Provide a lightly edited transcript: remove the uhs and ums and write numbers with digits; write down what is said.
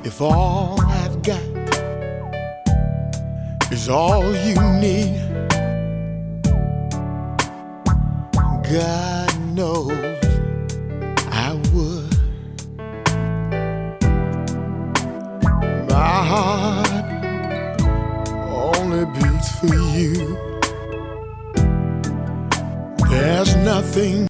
If all I've got is all you need, God knows I would. My heart only beats for you. There's nothing